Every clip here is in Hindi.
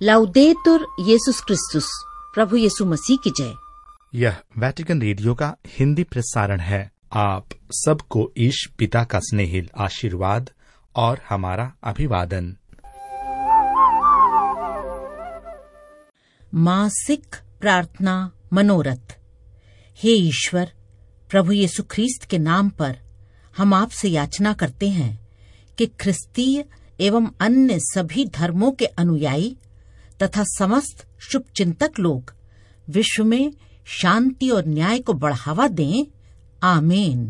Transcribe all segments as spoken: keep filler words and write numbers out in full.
लाउदेतुर येसुस क्रिस्तुस, प्रभु यीशु मसीह की जय। यह वेटिकन रेडियो का हिंदी प्रसारण है। आप सबको ईश पिता का स्नेहिल आशीर्वाद और हमारा अभिवादन। मासिक प्रार्थना मनोरथ। हे ईश्वर, प्रभु यीशु ख्रीस्त के नाम पर हम आपसे याचना करते हैं कि ख्रिस्तीय एवं अन्य सभी धर्मों के अनुयायी तथा समस्त शुभचिंतक लोग विश्व में शांति और न्याय को बढ़ावा दें। आमीन।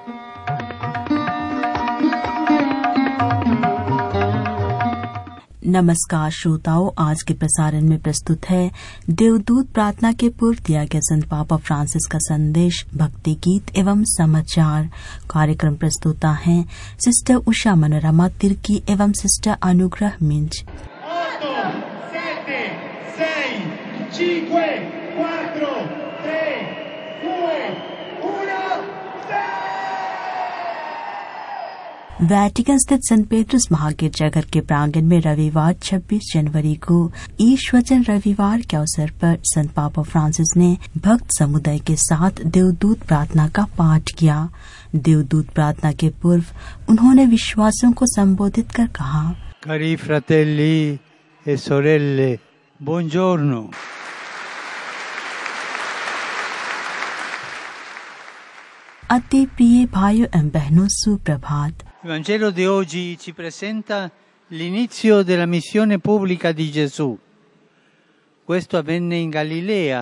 नमस्कार श्रोताओं, आज के प्रसारण में प्रस्तुत है देवदूत प्रार्थना के पूर्व दिया गया संत पापा फ्रांसिस का संदेश, भक्ति गीत एवं समाचार। कार्यक्रम प्रस्तुता हैं सिस्टर उषा मनोरमा तिर्की एवं सिस्टर अनुग्रह मिंज। वेटिकन स्थित संत पेट्रुस महागिरजाघर के प्रांगण में रविवार छब्बीस जनवरी को ईश वचन रविवार के अवसर पर संत पापा फ्रांसिस ने भक्त समुदाय के साथ देवदूत प्रार्थना का पाठ किया। देवदूत प्रार्थना के पूर्व उन्होंने विश्वासियों को संबोधित कर कहा, Cari fratelli e sorelle, buongiorno. अति प्रिय भाइयों एवं बहनों, सुप्रभात। Il Vangelo di oggi ci presenta l'inizio della missione pubblica di Gesù. Questo avvenne in Galilea,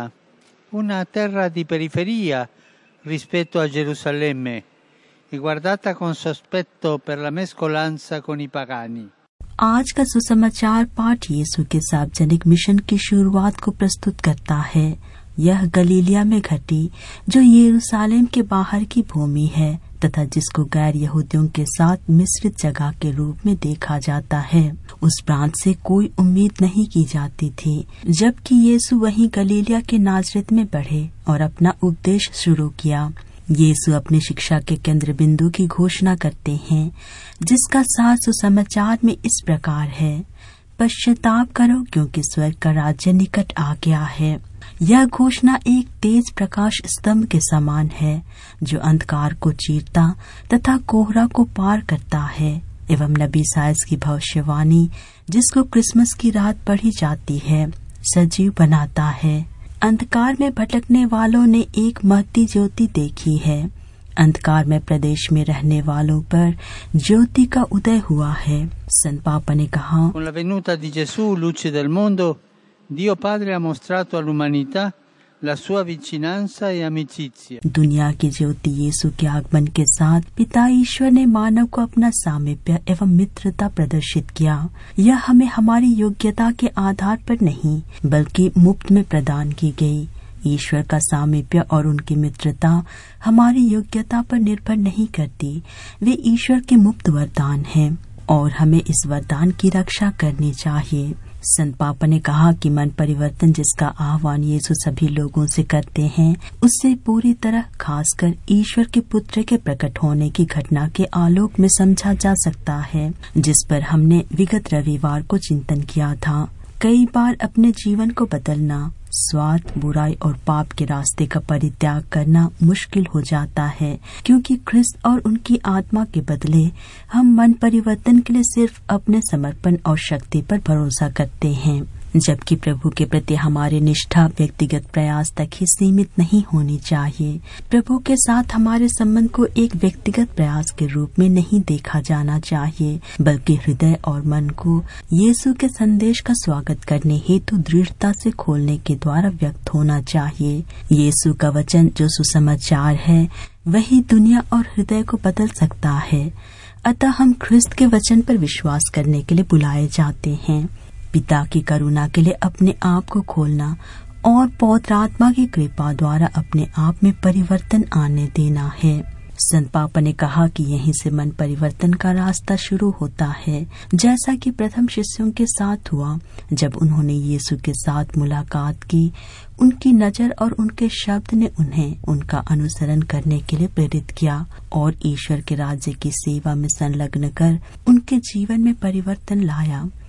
una terra di periferia rispetto a Gerusalemme e guardata con sospetto per la mescolanza con i pagani. आज का सुसमाचार पाठ यीशु के सार्वजनिक मिशन की शुरुआत को प्रस्तुत करता है। यह गलीलिया में घटी, जो यरूशलेम के बाहर की भूमि है तथा जिसको गैर यहूदियों के साथ मिश्रित जगह के रूप में देखा जाता है। उस प्रांत से कोई उम्मीद नहीं की जाती थी, जबकि यीशु वहीं गलीलिया के नाजरेत में बढ़े और अपना उपदेश शुरू किया। यीशु अपनी शिक्षा के केंद्र बिंदु की घोषणा करते हैं, जिसका सार सुसमाचार में इस प्रकार है, पश्चाताप करो क्योंकि स्वर्ग का राज्य निकट आ गया है। यह घोषणा एक तेज प्रकाश स्तंभ के समान है, जो अंधकार को चीरता तथा कोहरा को पार करता है एवं नबी साइस की भविष्यवाणी, जिसको क्रिसमस की रात पढ़ी जाती है, सजीव बनाता है। अंधकार में भटकने वालों ने एक महती ज्योति देखी है। अंधकार में प्रदेश में रहने वालों पर ज्योति का उदय हुआ है। संत पापा ने कहा, Con la venuta di Gesù, luce del mondo, Dio Padre ha mostrato all'umanità la sua vicinanza e amicizia. दुनिया की ज्योति यीशु के आगमन के साथ पिता ईश्वर ने मानव को अपना सामीप्य एवं मित्रता प्रदर्शित किया। यह हमें हमारी योग्यता के आधार पर नहीं, बल्कि मुफ्त में प्रदान की गई। ईश्वर का सामीप्य और उनकी मित्रता हमारी योग्यता पर निर्भर नहीं करती, वे ईश्वर के मुफ्त वरदान हैं और हमें इस वरदान की रक्षा करनी चाहिए। संत पापा ने कहा कि मन परिवर्तन जिसका आह्वान यीशु सभी लोगों से करते हैं, उससे पूरी तरह खासकर ईश्वर के पुत्र के प्रकट होने की घटना के आलोक में समझा जा सकता है, जिस पर हमने विगत रविवार को चिंतन किया था। कई बार अपने जीवन को बदलना, स्वार्थ, बुराई और पाप के रास्ते का परित्याग करना मुश्किल हो जाता है, क्योंकि ख्रिस्त और उनकी आत्मा के बदले हम मन परिवर्तन के लिए सिर्फ अपने समर्पण और शक्ति पर भरोसा करते हैं, जबकि प्रभु के प्रति हमारी निष्ठा व्यक्तिगत प्रयास तक ही सीमित नहीं होनी चाहिए। प्रभु के साथ हमारे संबंध को एक व्यक्तिगत प्रयास के रूप में नहीं देखा जाना चाहिए, बल्कि हृदय और मन को यीशु के संदेश का स्वागत करने हेतु दृढ़ता से खोलने के द्वारा व्यक्त होना चाहिए। यीशु का वचन जो सुसमाचार है, वही दुनिया और हृदय को बदल सकता है। अतः हम ख्रिस्त के वचन पर विश्वास करने के लिए बुलाए जाते हैं। पिता की करुणा के लिए अपने आप को खोलना और पवित्र आत्मा की कृपा द्वारा अपने आप में परिवर्तन आने देना है। संत पापा ने कहा कि यहीं से मन परिवर्तन का रास्ता शुरू होता है, जैसा कि प्रथम शिष्यों के साथ हुआ जब उन्होंने यीशु के साथ मुलाकात की। उनकी नजर और उनके शब्द ने उन्हें उनका अनुसरण करने के लिए प्रेरित किया और ईश्वर के राज्य की सेवा में संलग्न कर उनके जीवन में परिवर्तन लाया।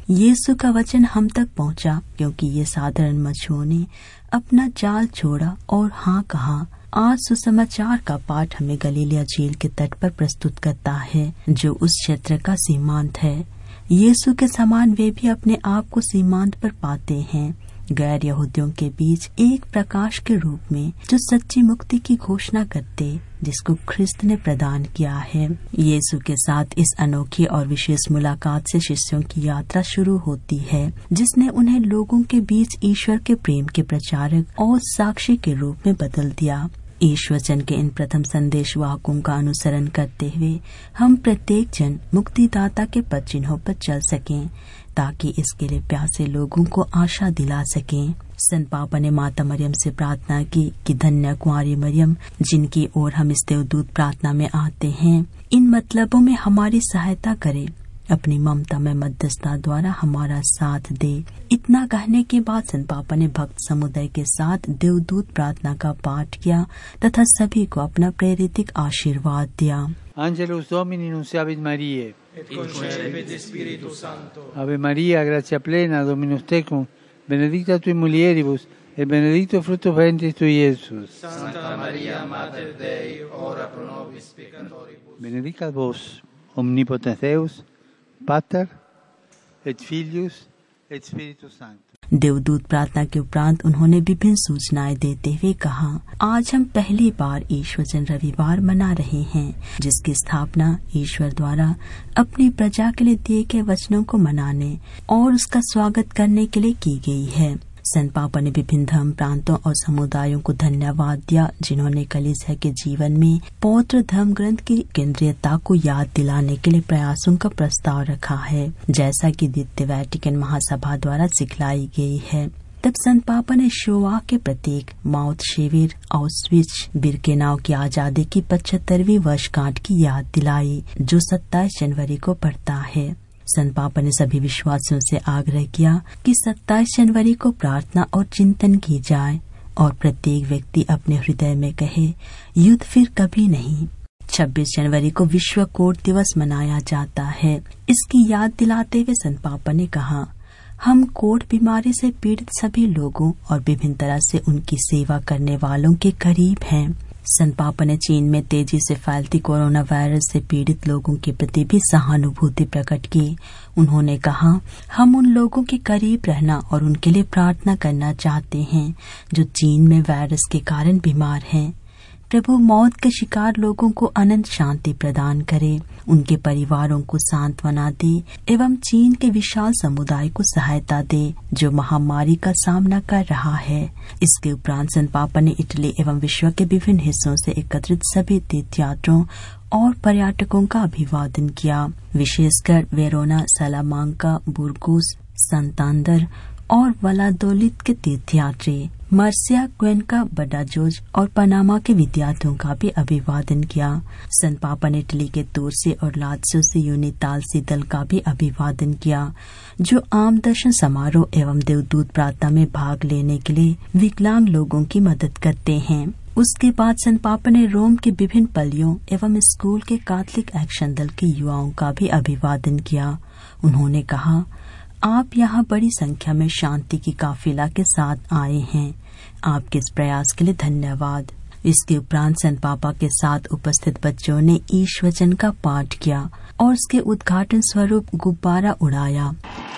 यीशु का वचन हम तक पहुंचा, क्योंकि ये साधारण मछुओं ने अपना जाल छोड़ा और हाँ कहा। आज सुसमाचार का पाठ हमें गलीलिया झील के तट पर प्रस्तुत करता है, जो उस क्षेत्र का सीमांत है। यीशु के समान वे भी अपने आप को सीमांत पर पाते हैं, गैर यहूदियों के बीच एक प्रकाश के रूप में, जो सच्ची मुक्ति की घोषणा करते, जिसको ख्रिस्त ने प्रदान किया है। यीशु के साथ इस अनोखी और विशेष मुलाकात से शिष्यों की यात्रा शुरू होती है, जिसने उन्हें लोगों के बीच ईश्वर के प्रेम के प्रचारक और साक्षी के रूप में बदल दिया। ईश्वर वचन के इन प्रथम संदेश वाहकों का अनुसरण करते हुए हम प्रत्येक जन मुक्तिदाता के पद चिन्हों पर चल सकें, ताकि इसके लिए प्यासे लोगों को आशा दिला सकें। संत पापा ने माता मरियम से प्रार्थना की कि धन्य कुंवारी मरियम, जिनकी ओर हम इस देवदूत प्रार्थना में आते हैं, इन मतलबों में हमारी सहायता करे, अपनी ममता में मध्यस्थता द्वारा हमारा साथ दे। इतना कहने के बाद संत पापा ने भक्त समुदाय के साथ देवदूत प्रार्थना का पाठ किया तथा सभी को अपना प्रेरित आशीर्वाद दिया। Angelus Domini nunciavit Mariae, et concepit Spiritus Sancto. Ave Maria, gratia plena, Dominus tecum, benedicta tui mulieribus, et benedictus fructus ventris tui, Iesus. Santa Maria, Mater Dei, ora pro nobis peccatoribus. Benedicat vos, omnipotens Deus, Pater, et Filius, et Spiritus Sanctus. देवदूत प्रार्थना के उपरांत उन्होंने विभिन्न सूचनाएं देते हुए कहा, आज हम पहली बार ईश्वर वचन रविवार मना रहे हैं, जिसकी स्थापना ईश्वर द्वारा अपनी प्रजा के लिए दिए गए वचनों को मनाने और उसका स्वागत करने के लिए की गई है। संत पापा ने विभिन्न धर्म प्रांतों और समुदायों को धन्यवाद दिया, जिन्होंने कलीसिया के जीवन में पवित्र धर्म ग्रंथ की केंद्रीयता को याद दिलाने के लिए प्रयासों का प्रस्ताव रखा है, जैसा कि द्वितीय वैटिकन महासभा द्वारा सिखलाई गई है। तब संत पापा ने शोवा के प्रतीक माउथ शिविर आउश्विट्ज बिरकेनाउ की आजादी की पचहत्तरवीं वर्षगांठ की याद दिलाई, जो सत्ताईस जनवरी को पड़ता है। संत पापा ने सभी विश्वासियों से आग्रह किया कि सत्ताईस जनवरी को प्रार्थना और चिंतन की जाए और प्रत्येक व्यक्ति अपने हृदय में कहे, युद्ध फिर कभी नहीं। छब्बीस जनवरी को विश्व कोढ़ दिवस मनाया जाता है। इसकी याद दिलाते हुए संत पापा ने कहा, हम कोढ़ बीमारी से पीड़ित सभी लोगों और विभिन्न तरह से उनकी सेवा करने वालों के करीब हैं। संत पापा ने चीन में तेजी से फैलती कोरोना वायरस से पीड़ित लोगों के प्रति भी सहानुभूति प्रकट की। उन्होंने कहा, हम उन लोगों के करीब रहना और उनके लिए प्रार्थना करना चाहते हैं जो चीन में वायरस के कारण बीमार हैं। प्रभु मौत के शिकार लोगों को अनंत शांति प्रदान करे, उनके परिवारों को सांत्वना दे एवं चीन के विशाल समुदाय को सहायता दे जो महामारी का सामना कर रहा है। इसके उपरांत संत पापा ने इटली एवं विश्व के विभिन्न हिस्सों से एकत्रित सभी तीर्थयात्रियों और पर्यटकों का अभिवादन किया, विशेषकर वेरोना, सालामांका, बुर्गोस, संतांदर और वलादोलिद के तीर्थयात्री, मर्सिया, क्वेनका, बडाजोज और पनामा के विद्यार्थियों का भी अभिवादन किया। संत पापा ने इटली के तोरसे और लात्सियो से यूनितालसी दल का भी अभिवादन किया, जो आम दर्शन समारोह एवं देवदूत प्रार्थना में भाग लेने के लिए विकलांग लोगों की मदद करते हैं। उसके बाद संत पापा ने रोम के विभिन्न पलियों एवं स्कूल के कैथोलिक एक्शन दल के युवाओं का भी अभिवादन किया। उन्होंने कहा, आप यहाँ बड़ी संख्या में शांति की काफिला के साथ आए हैं। आपके इस प्रयास के लिए धन्यवाद। इसके उपरांत संत पापा के साथ उपस्थित बच्चों ने ईश वचन का पाठ किया और उसके उद्घाटन स्वरूप गुब्बारा उड़ाया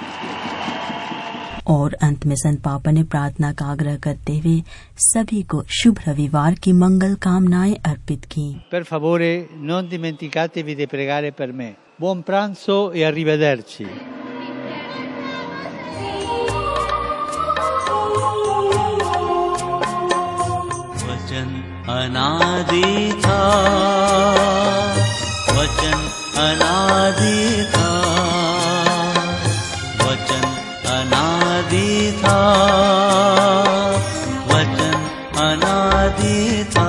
और अंत में संत पापा ने प्रार्थना का आग्रह करते हुए सभी को शुभ रविवार की मंगल कामनाएं अर्पित की। Per favore non dimenticatevi di pregare per me. Buon pranzo e arrivederci. अनादि था, वचन अनादि था, वचन अनादि था, वचन अनादि था,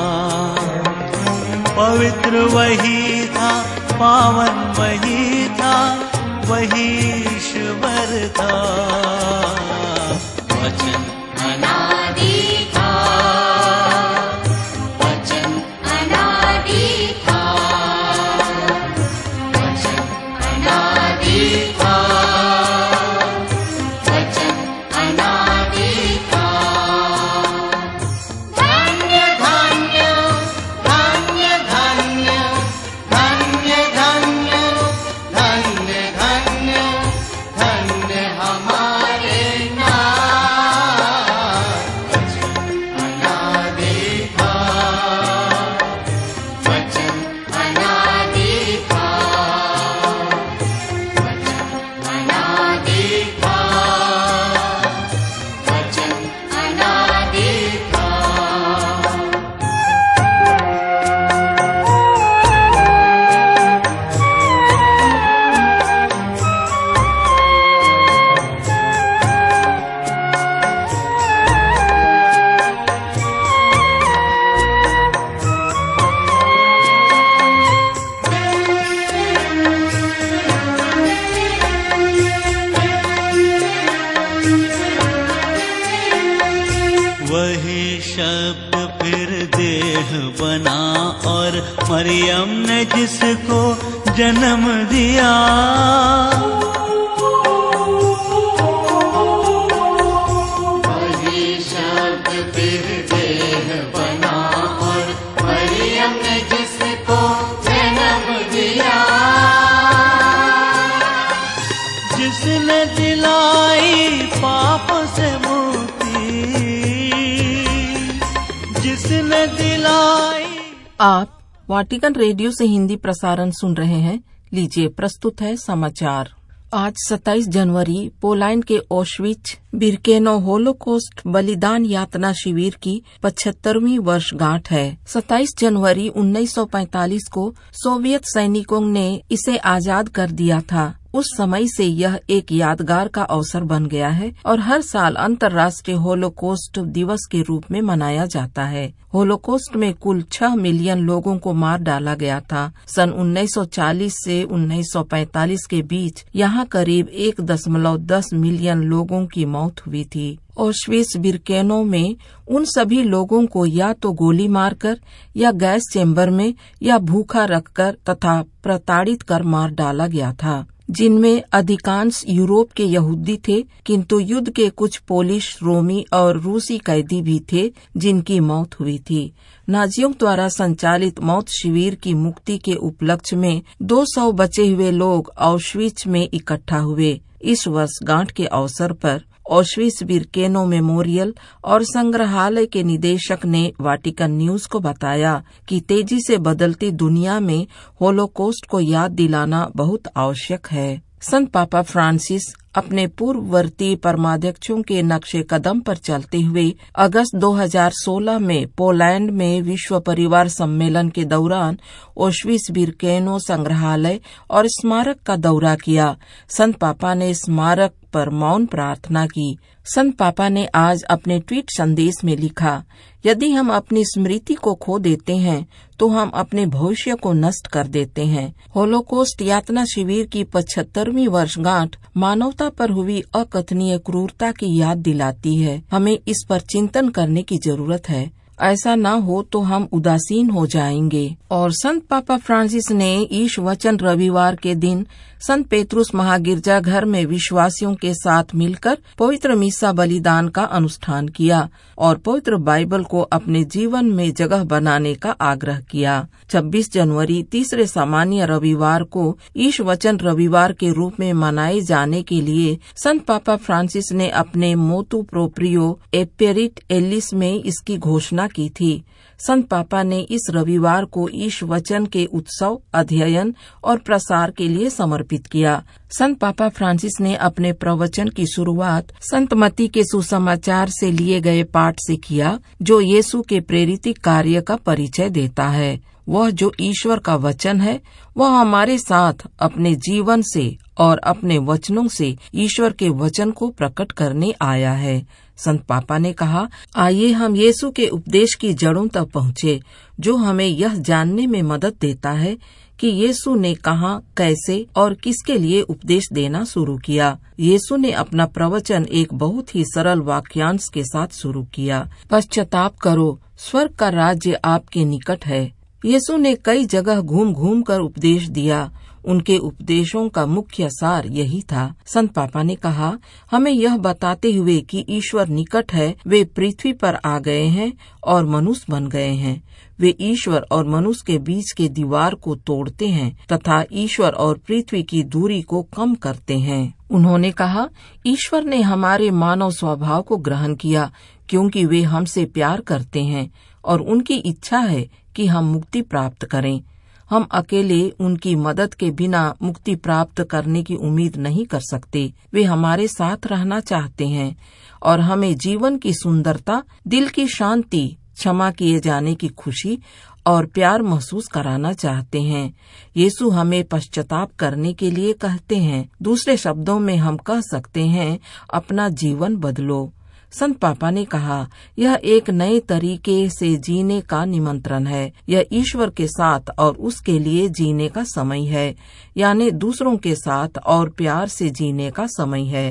पवित्र वही था, पावन वही था, वही ईश्वर था, वचन अनादि था, था, देह बना और मरियम ने जिसको जन्म दिया। वही शब्द फिर देह बना और मरियम ने जिसको जन्म दिया। जिसने दिलाई पाप से मुक्ति, जिसने दिलाई। आप वाटिकन रेडियो से हिंदी प्रसारण सुन रहे हैं। लीजिए प्रस्तुत है समाचार। आज सत्ताईस जनवरी पोलैंड के ऑश्विट्ज बिरकेनो होलोकॉस्ट बलिदान यातना शिविर की पचहत्तरवीं वर्षगांठ है। सत्ताईस जनवरी उन्नीस सौ पैंतालीस को सोवियत सैनिकों ने इसे आजाद कर दिया था। उस समय से यह एक यादगार का अवसर बन गया है और हर साल अंतर्राष्ट्रीय होलोकॉस्ट दिवस के रूप में मनाया जाता है। होलोकॉस्ट में कुल छह मिलियन लोगों को मार डाला गया था। सन उन्नीस सौ चालीस से उन्नीस सौ पैंतालीस के बीच यहाँ करीब एक दशमलव दस मिलियन लोगों की मौत हुई थी। ऑश्विट्ज बिरकेनो में उन सभी लोगों को या तो गोली मारकर या गैस चेम्बर में या भूखा रखकर तथा प्रताड़ित कर मार डाला गया था, जिनमें अधिकांश यूरोप के यहूदी थे, किंतु युद्ध के कुछ पोलिश, रोमी और रूसी कैदी भी थे जिनकी मौत हुई थी। नाजियों द्वारा संचालित मौत शिविर की मुक्ति के उपलक्ष्य में दो सौ बचे हुए लोग ऑश्विट्ज में इकट्ठा हुए। इस वर्षगांठ के अवसर पर ऑश्विट्ज बिरकेनो मेमोरियल और संग्रहालय के निदेशक ने वाटिकन न्यूज को बताया कि तेजी से बदलती दुनिया में होलोकॉस्ट को याद दिलाना बहुत आवश्यक है। संत पापा फ्रांसिस अपने पूर्ववर्ती परमाध्यक्षों के नक्शे कदम पर चलते हुए अगस्त दो हज़ार सोलह में पोलैंड में विश्व परिवार सम्मेलन के दौरान ऑश्विट्ज बिरकेनो संग्रहालय और स्मारक का दौरा किया। संत पापा ने स्मारक पर मौन प्रार्थना की। संत पापा ने आज अपने ट्वीट संदेश में लिखा, यदि हम अपनी स्मृति को खो देते हैं तो हम अपने भविष्य को नष्ट कर देते हैं। होलोकॉस्ट यातना शिविर की पचहत्तरवीं वर्षगांठ मानवता पर हुई अकथनीय क्रूरता की याद दिलाती है। हमें इस पर चिंतन करने की जरूरत है। ऐसा न हो तो हम उदासीन हो जाएंगे। और संत पापा फ्रांसिस ने ईश वचन रविवार के दिन संत पेत्रुस महागिरजाघर में विश्वासियों के साथ मिलकर पवित्र मिसा बलिदान का अनुष्ठान किया और पवित्र बाइबल को अपने जीवन में जगह बनाने का आग्रह किया। छब्बीस जनवरी तीसरे सामान्य रविवार को ईश वचन रविवार के रूप में मनाए जाने के लिए संत पापा फ्रांसिस ने अपने मोतु प्रोप्रियो एपेरिट एलिस में इसकी घोषणा की थी। संत पापा ने इस रविवार को ईश वचन के उत्सव, अध्ययन और प्रसार के लिए समर्पित किया। संत पापा फ्रांसिस ने अपने प्रवचन की शुरुआत संत मती के सुसमाचार से लिए गए पाठ से किया, जो यीशु के प्रेरित कार्य का परिचय देता है। वह जो ईश्वर का वचन है, वह हमारे साथ अपने जीवन से और अपने वचनों से ईश्वर के वचन को प्रकट करने आया है। संत पापा ने कहा, आइए हम यीशु के उपदेश की जड़ों तक पहुँचे, जो हमें यह जानने में मदद देता है कि यीशु ने कहाँ, कैसे और किसके लिए उपदेश देना शुरू किया। यीशु ने अपना प्रवचन एक बहुत ही सरल वाक्यांश के साथ शुरू किया, पश्चाताप करो, स्वर्ग का राज्य आपके निकट है। यीशु ने कई जगह घूम घूम कर उपदेश दिया। उनके उपदेशों का मुख्य सार यही था। संत पापा ने कहा, हमें यह बताते हुए कि ईश्वर निकट है, वे पृथ्वी पर आ गए हैं और मनुष्य बन गए हैं। वे ईश्वर और मनुष्य के बीच के दीवार को तोड़ते हैं तथा ईश्वर और पृथ्वी की दूरी को कम करते हैं। उन्होंने कहा, ईश्वर ने हमारे मानव स्वभाव को ग्रहण किया क्योंकि वे हमसे प्यार करते हैं और उनकी इच्छा है कि हम मुक्ति प्राप्त करें। हम अकेले उनकी मदद के बिना मुक्ति प्राप्त करने की उम्मीद नहीं कर सकते। वे हमारे साथ रहना चाहते हैं और हमें जीवन की सुंदरता, दिल की शांति, क्षमा किए जाने की खुशी और प्यार महसूस कराना चाहते हैं। यीशु हमें पश्चाताप करने के लिए कहते हैं। दूसरे शब्दों में हम कह सकते हैं, अपना जीवन बदलो। संत पापा ने कहा, यह एक नए तरीके से जीने का निमंत्रण है। यह ईश्वर के साथ और उसके लिए जीने का समय है, यानी दूसरों के साथ और प्यार से जीने का समय है।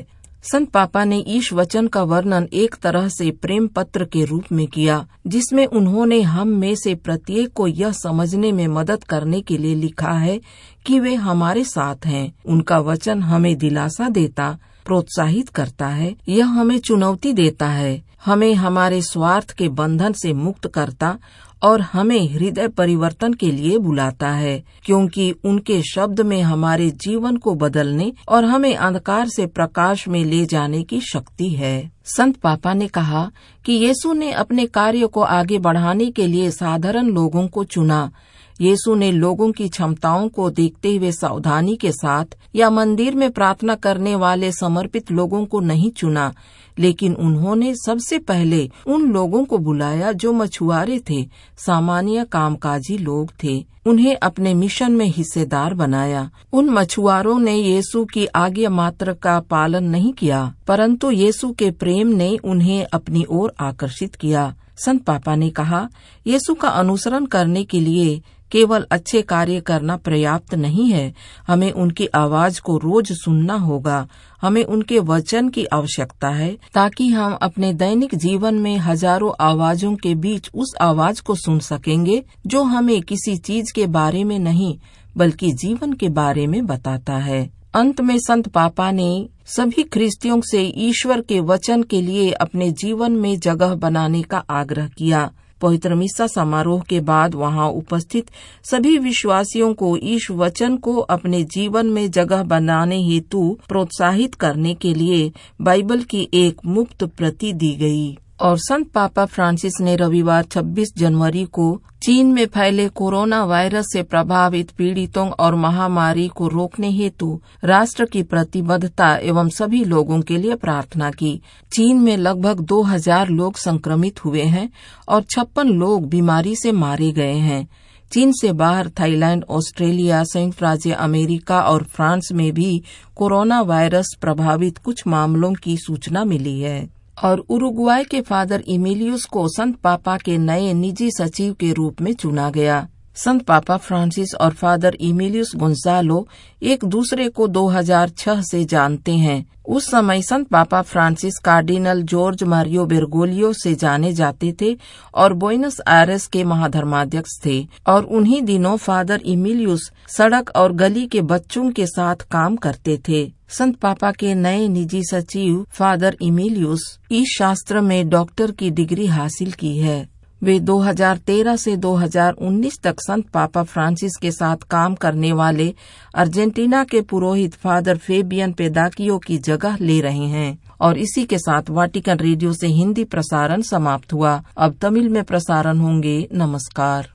संत पापा ने ईश वचन का वर्णन एक तरह से प्रेम पत्र के रूप में किया, जिसमें उन्होंने हम में से प्रत्येक को यह समझने में मदद करने के लिए लिखा है कि वे हमारे साथ हैं। उनका वचन हमें दिलासा देता, प्रोत्साहित करता है, यह हमें चुनौती देता है, हमें हमारे स्वार्थ के बंधन से मुक्त करता और हमें हृदय परिवर्तन के लिए बुलाता है, क्योंकि उनके शब्द में हमारे जीवन को बदलने और हमें अंधकार से प्रकाश में ले जाने की शक्ति है। संत पापा ने कहा कि यीशु ने अपने कार्य को आगे बढ़ाने के लिए साधारण लोगों को चुना। यीशु ने लोगों की क्षमताओं को देखते हुए सावधानी के साथ या मंदिर में प्रार्थना करने वाले समर्पित लोगों को नहीं चुना, लेकिन उन्होंने सबसे पहले उन लोगों को बुलाया जो मछुआरे थे, सामान्य कामकाजी लोग थे। उन्हें अपने मिशन में हिस्सेदार बनाया। उन मछुआरों ने यीशु की आज्ञा मात्र का पालन नहीं किया, परंतु यीशु के प्रेम ने उन्हें अपनी ओर आकर्षित किया। संत पापा ने कहा, यीशु का अनुसरण करने के लिए केवल अच्छे कार्य करना पर्याप्त नहीं है, हमें उनकी आवाज को रोज सुनना होगा। हमें उनके वचन की आवश्यकता है ताकि हम अपने दैनिक जीवन में हजारों आवाजों के बीच उस आवाज को सुन सकेंगे जो हमें किसी चीज के बारे में नहीं बल्कि जीवन के बारे में बताता है। अंत में संत पापा ने सभी ख्रिस्तियों से ईश्वर के वचन के लिए अपने जीवन में जगह बनाने का आग्रह किया। पवित्र मिस्सा समारोह के बाद वहां उपस्थित सभी विश्वासियों को इस वचन को अपने जीवन में जगह बनाने हेतु प्रोत्साहित करने के लिए बाइबल की एक मुफ्त प्रति दी गई। और संत पापा फ्रांसिस ने रविवार छब्बीस जनवरी को चीन में फैले कोरोना वायरस से प्रभावित पीड़ितों और महामारी को रोकने हेतु राष्ट्र की प्रतिबद्धता एवं सभी लोगों के लिए प्रार्थना की। चीन में लगभग दो हजार लोग संक्रमित हुए हैं और छप्पन लोग बीमारी से मारे गए हैं। चीन से बाहर थाईलैंड, ऑस्ट्रेलिया, संयुक्त राज्य अमेरिका और फ्रांस में भी कोरोना वायरस प्रभावित कुछ मामलों की सूचना मिली है। और उरुग्वाय के फादर इमिलियस को संत पापा के नए निजी सचिव के रूप में चुना गया। संत पापा फ्रांसिस और फादर इमिलियस गोंजालो एक दूसरे को दो हज़ार छह से जानते हैं। उस समय संत पापा Francis cardinal George Mario Bergoglio से जाने जाते थे और बोइनस आयरेस के महाधर्माध्यक्ष थे। और उन्हीं दिनों फादर इमिलियस सड़क और गली के बच्चों के साथ काम करते थे। संत पापा के नए निजी सचिव फादर इमिलियस इस शास्त्र में डॉक्टर की डिग्री हासिल की है। वे दो हज़ार तेरह से दो हज़ार उन्नीस तक संत पापा फ्रांसिस के साथ काम करने वाले अर्जेंटीना के पुरोहित फादर फेबियन पेदाकियो की जगह ले रहे हैं। और इसी के साथ वाटिकन रेडियो से हिंदी प्रसारण समाप्त हुआ। अब तमिल में प्रसारण होंगे। नमस्कार।